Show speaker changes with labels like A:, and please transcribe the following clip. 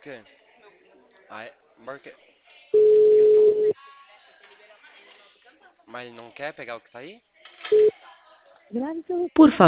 A: quê? Ai, porque... Mas ele não quer pegar o que tá aí?
B: Por